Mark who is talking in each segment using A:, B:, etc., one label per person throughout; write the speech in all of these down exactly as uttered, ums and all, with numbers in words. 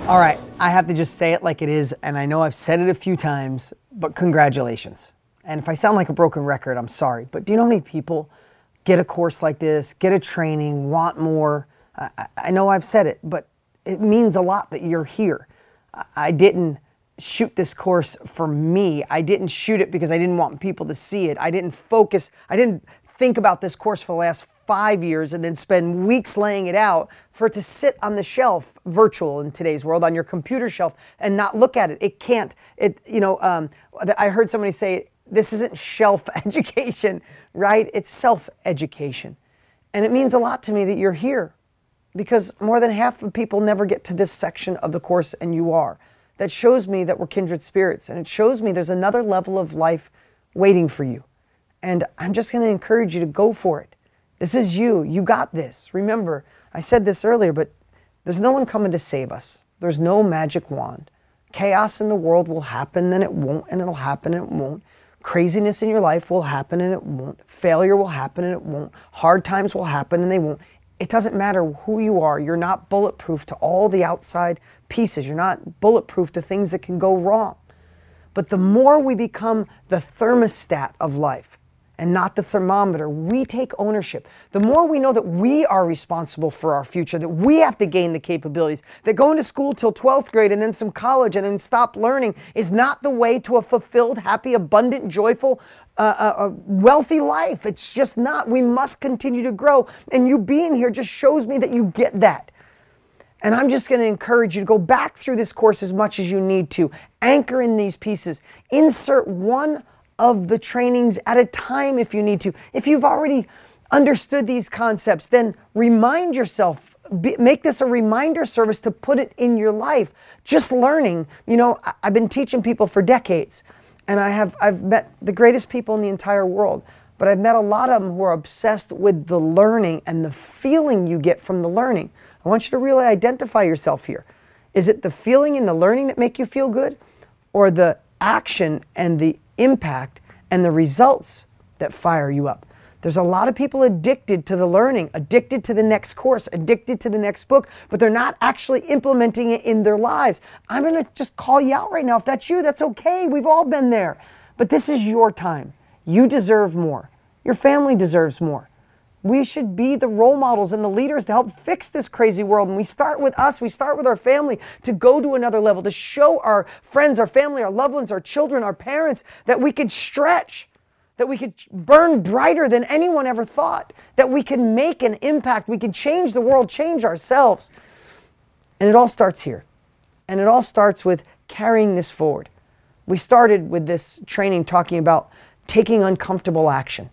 A: All right, I have to just say it like it is, and I know I've said it a few times, but congratulations. And if I sound like a broken record, I'm sorry, but do you know how many people get a course like this, get a training, want more? I, I know I've said it, but it means a lot that you're here. I didn't shoot this course for me. I didn't shoot it because I didn't want people to see it. I didn't focus, I didn't think about this course for the last five years and then spend weeks laying it out for it to sit on the shelf, virtual in today's world, on your computer shelf and not look at it. It can't, it, you know, um, I heard somebody say, this isn't shelf education, right? It's self-education. And it means a lot to me that you're here because more than half of people never get to this section of the course and you are. That shows me that we're kindred spirits and it shows me there's another level of life waiting for you. And I'm just going to encourage you to go for it. This is you. You got this. Remember, I said this earlier, but there's no one coming to save us. There's no magic wand. Chaos in the world will happen, then it won't, and it'll happen and it won't. Craziness in your life will happen and it won't. Failure will happen and it won't. Hard times will happen and they won't. It doesn't matter who you are. You're not bulletproof to all the outside pieces. You're not bulletproof to things that can go wrong. But the more we become the thermostat of life, and not the thermometer, we take ownership. The more we know that we are responsible for our future, that we have to gain the capabilities, that going to school till twelfth grade and then some college and then stop learning is not the way to a fulfilled, happy, abundant, joyful, uh, uh, wealthy life. It's just not. We must continue to grow. And you being here just shows me that you get that. And I'm just going to encourage you to go back through this course as much as you need to. Anchor in these pieces. Insert one of the trainings at a time if you need to. If you've already understood these concepts, then remind yourself, be, make this a reminder service to put it in your life. Just learning, you know, I've been teaching people for decades and I have, I've met the greatest people in the entire world, but I've met a lot of them who are obsessed with the learning and the feeling you get from the learning. I want you to really identify yourself here. Is it the feeling and the learning that make you feel good, or the action and the impact and the results that fire you up? There's a lot of people addicted to the learning, addicted to the next course, addicted to the next book, but they're not actually implementing it in their lives. I'm going to just call you out right now. If that's you, that's okay. We've all been there. But this is your time. You deserve more. Your family deserves more. We should be the role models and the leaders to help fix this crazy world. And we start with us. We start with our family to go to another level, to show our friends, our family, our loved ones, our children, our parents that we could stretch, that we could burn brighter than anyone ever thought, that we can make an impact. We can change the world, change ourselves. And it all starts here. And it all starts with carrying this forward. We started with this training talking about taking uncomfortable action.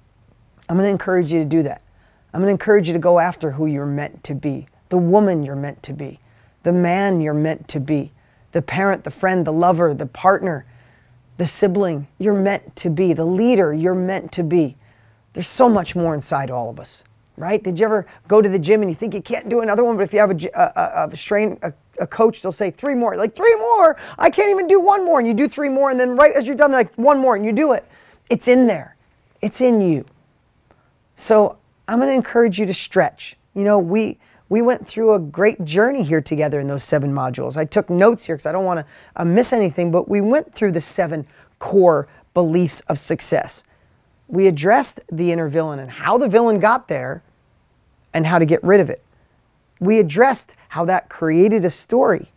A: I'm going to encourage you to do that. I'm going to encourage you to go after who you're meant to be, the woman you're meant to be, the man you're meant to be, the parent, the friend, the lover, the partner, the sibling you're meant to be, the leader you're meant to be. There's so much more inside all of us, right? Did you ever go to the gym and you think you can't do another one, but if you have a, a, a, strain, a, a coach, they'll say three more. Like, three more? I can't even do one more. And you do three more, and then right as you're done, like, one more, and you do it. It's in there. It's in you. So I'm going to encourage you to stretch. You know, we we went through a great journey here together in those seven modules. I took notes here because I don't want to uh, miss anything, but we went through the seven core beliefs of success. We addressed the inner villain and how the villain got there and how to get rid of it. We addressed how that created a story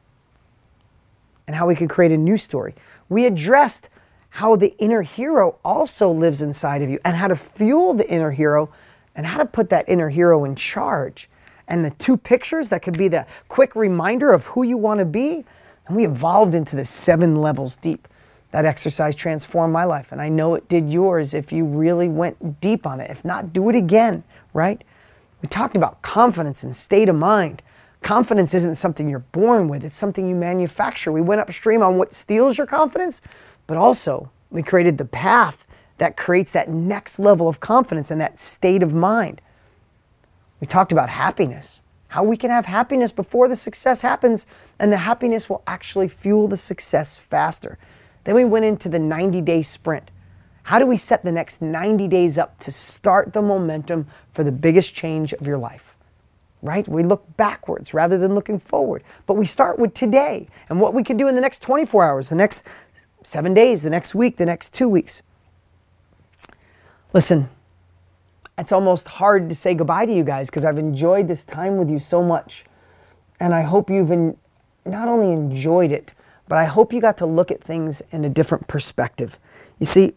A: and how we could create a new story. We addressed how the inner hero also lives inside of you and how to fuel the inner hero and how to put that inner hero in charge. And the two pictures that could be the quick reminder of who you want to be. And we evolved into the seven levels deep. That exercise transformed my life. And I know it did yours if you really went deep on it. If not, do it again, right? We talked about confidence and state of mind. Confidence isn't something you're born with. It's something you manufacture. We went upstream on what steals your confidence, but also we created the path that creates that next level of confidence and that state of mind. We talked about happiness, how we can have happiness before the success happens, and the happiness will actually fuel the success faster. Then we went into the ninety-day sprint. How do we set the next ninety days up to start the momentum for the biggest change of your life? right? We look backwards rather than looking forward. But we start with today and what we can do in the next twenty-four hours, the next seven days, the next week, the next two weeks. Listen, it's almost hard to say goodbye to you guys because I've enjoyed this time with you so much. And I hope you've en- not only enjoyed it, but I hope you got to look at things in a different perspective. You see,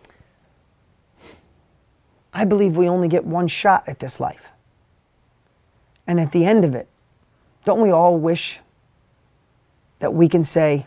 A: I believe we only get one shot at this life. And at the end of it, don't we all wish that we can say,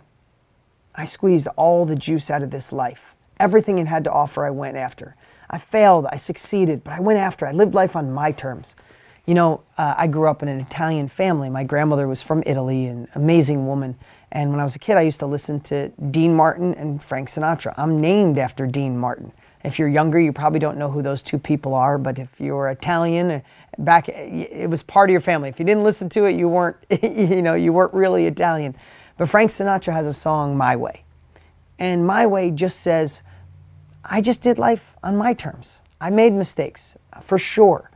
A: I squeezed all the juice out of this life. Everything it had to offer, I went after. I failed, I succeeded, but I went after. I lived life on my terms. You know, uh, I grew up in an Italian family. My grandmother was from Italy, an amazing woman. And when I was a kid, I used to listen to Dean Martin and Frank Sinatra. I'm named after Dean Martin. If you're younger, you probably don't know who those two people are, but if you're Italian, back, it was part of your family. If you didn't listen to it, you weren't, you know, you weren't really Italian. But Frank Sinatra has a song, My Way. And My Way just says, I just did life on my terms. I made mistakes, for sure,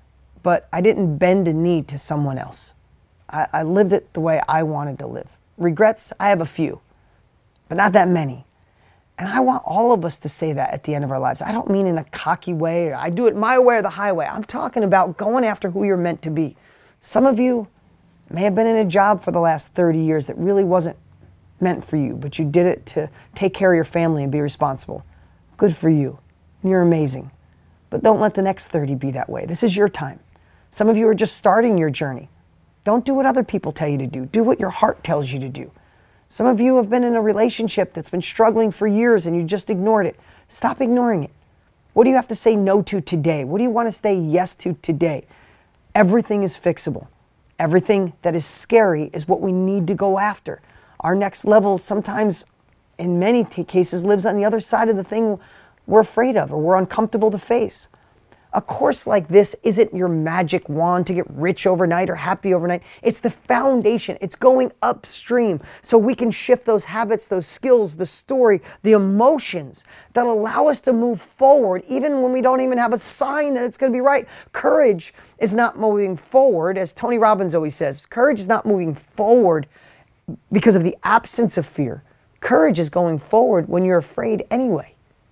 A: but I didn't bend a knee to someone else. I, I lived it the way I wanted to live. Regrets, I have a few, but not that many. And I want all of us to say that at the end of our lives. I don't mean in a cocky way, or I do it my way or the highway. I'm talking about going after who you're meant to be. Some of you may have been in a job for the last thirty years that really wasn't meant for you, but you did it to take care of your family and be responsible. Good for you. You're amazing. But don't let the next thirty be that way. This is your time. Some of you are just starting your journey. Don't do what other people tell you to do. Do what your heart tells you to do. Some of you have been in a relationship that's been struggling for years and you just ignored it. Stop ignoring it. What do you have to say no to today? What do you want to say yes to today? Everything is fixable. Everything that is scary is what we need to go after. Our next level sometimes, in many t- cases, lives on the other side of the thing we're afraid of or we're uncomfortable to face. A course like this isn't your magic wand to get rich overnight or happy overnight. It's the foundation. It's going upstream so we can shift those habits, those skills, the story, the emotions that allow us to move forward even when we don't even have a sign that it's going to be right. Courage is not moving forward, as Tony Robbins always says. Courage is not moving forward because of the absence of fear. Courage is going forward when you're afraid anyway.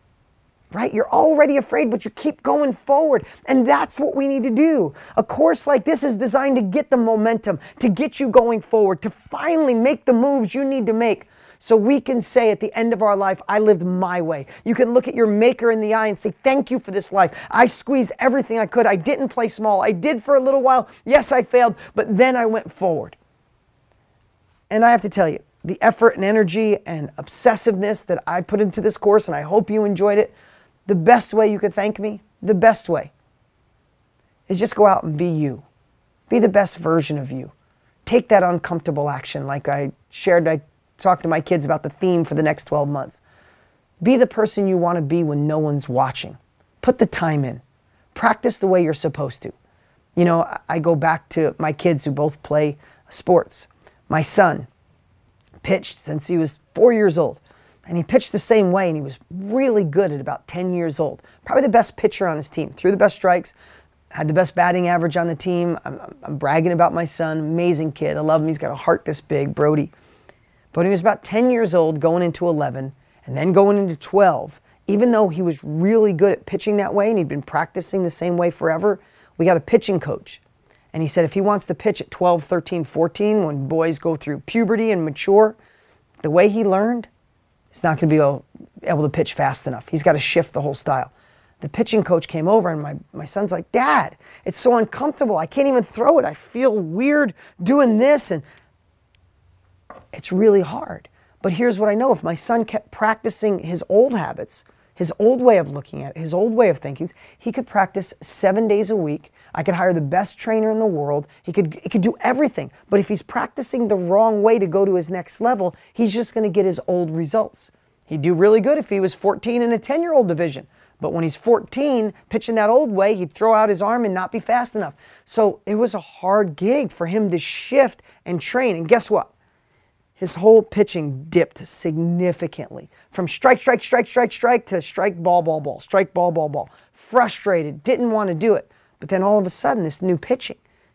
A: Right? You're already afraid, but you keep going forward. And that's what we need to do. A course like this is designed to get the momentum, to get you going forward, to finally make the moves you need to make so we can say at the end of our life, I lived my way. You can look at your maker in the eye and say, thank you for this life. I squeezed everything I could. I didn't play small. I did for a little while. Yes, I failed, but then I went forward. And I have to tell you, the effort and energy and obsessiveness that I put into this course, and I hope you enjoyed it, the best way you could thank me, the best way, is just go out and be you. Be the best version of you. Take that uncomfortable action like I shared, I talked to my kids about the theme for the next twelve months. Be the person you want to be when no one's watching. Put the time in. Practice the way you're supposed to. You know, I go back to my kids who both play sports. My son pitched since he was four years old. And he pitched the same way, and he was really good at about ten years old. Probably the best pitcher on his team. Threw the best strikes, had the best batting average on the team. I'm, I'm bragging about my son. Amazing kid. I love him. He's got a heart this big, Brody. But when he was about ten years old, going into eleven, and then going into twelve, even though he was really good at pitching that way, and he'd been practicing the same way forever, we got a pitching coach. And he said if he wants to pitch at twelve, thirteen, fourteen, when boys go through puberty and mature, the way he learned, he's not going to be able, able to pitch fast enough. He's got to shift the whole style. The pitching coach came over and my, my son's like, Dad, it's so uncomfortable. I can't even throw it. I feel weird doing this. And it's really hard. But here's what I know. If my son kept practicing his old habits, his old way of looking at it, his old way of thinking, he could practice seven days a week. I could hire the best trainer in the world. He could, he could do everything. But if he's practicing the wrong way to go to his next level, he's just going to get his old results. He'd do really good if he was fourteen in a ten-year-old division. But when he's fourteen, pitching that old way, he'd throw out his arm and not be fast enough. So it was a hard gig for him to shift and train. And guess what? His whole pitching dipped significantly. From strike, strike, strike, strike, strike to strike, ball, ball, ball, strike, ball, ball, ball. Frustrated, didn't want to do it. But then all of a sudden, this new pitching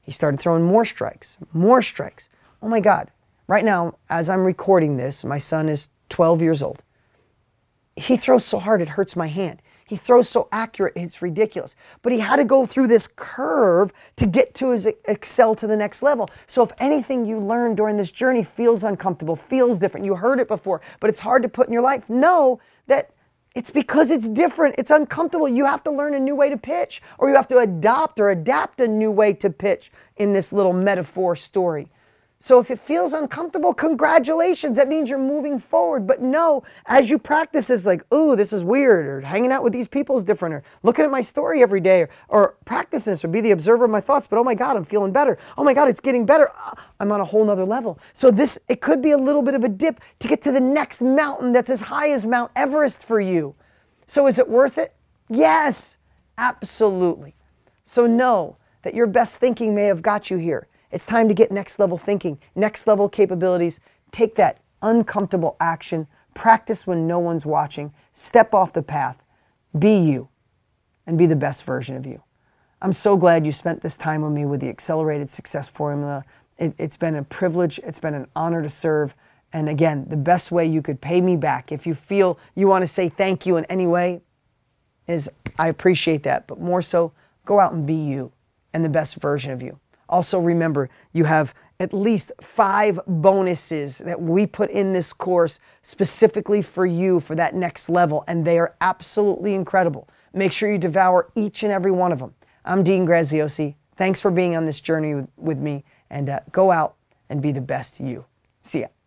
A: He started throwing more strikes, more strikes. Oh my God. Right now, as I'm recording this, my son is twelve years old. He throws so hard it hurts my hand. He throws so accurate, it's ridiculous. But he had to go through this curve to get to his excel to the next level. So if anything you learn during this journey feels uncomfortable, feels different, you heard it before, but it's hard to put in your life, know that it's because it's different. It's uncomfortable. You have to learn a new way to pitch, or you have to adopt or adapt a new way to pitch in this little metaphor story. So if it feels uncomfortable, congratulations. That means you're moving forward. But no, as you practice, it's like, ooh, this is weird, or hanging out with these people is different, or looking at my story every day, or, or practice this, or be the observer of my thoughts. But oh my God, I'm feeling better. Oh my God, it's getting better. I'm on a whole nother level. So this, it could be a little bit of a dip to get to the next mountain that's as high as Mount Everest for you. So is it worth it? Yes, absolutely. So know that your best thinking may have got you here. It's time to get next level thinking, next level capabilities. Take that uncomfortable action. Practice when no one's watching. Step off the path. Be you and be the best version of you. I'm so glad you spent this time with me with the Accelerated Success Formula. It, it's been a privilege. It's been an honor to serve. And again, the best way you could pay me back, if you feel you want to say thank you in any way, is I appreciate that. But more so, go out and be you and the best version of you. Also remember, you have at least five bonuses that we put in this course specifically for you for that next level, and they are absolutely incredible. Make sure you devour each and every one of them. I'm Dean Graziosi. Thanks for being on this journey with, with me, and uh, go out and be the best you. See ya.